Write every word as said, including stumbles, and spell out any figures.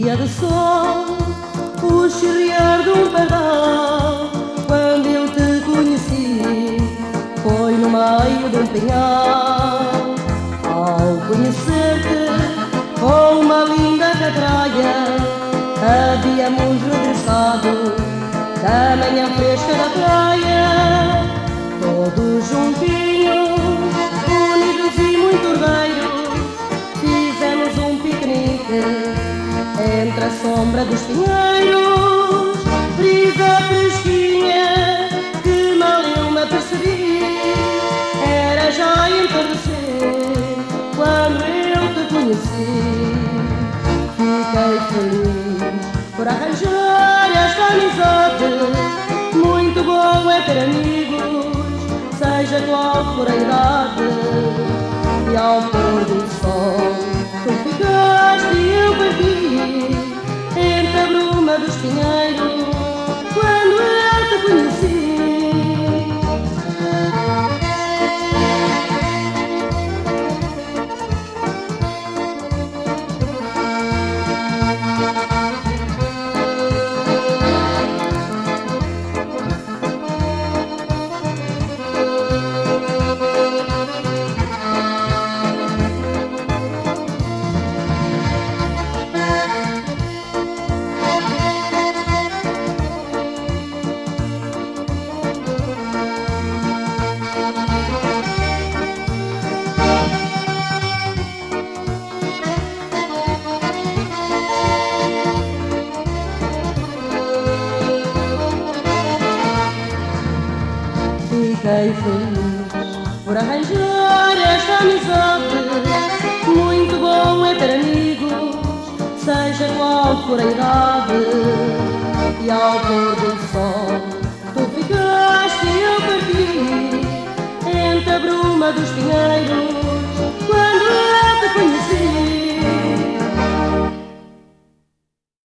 dia de sol, o chirriar de um pardal. Quando eu te conheci, foi no meio de um pinhal. Ao conhecer-te, com uma linda catraia, havíamos regressado da manhã fresca da praia. Todos juntinhos, unidos e muito ordeiros, fizemos um piquenique entre a sombra dos pinheiros. Brisa fresquinha que mal eu me apercebi, era já entardecer quando eu te conheci. Fiquei feliz por arranjar esta amizade, muito bom é ter amigos, seja qual for a idade. E ao pôr do sol tu ficaste e eu parti entre a bruma dos pinheiros quando eu te conheci. Fiquei feliz por arranjar esta amizade, muito bom é ter amigos, seja qual for a idade. E ao pôr do sol tu ficaste e eu parti entre a bruma dos pinheiros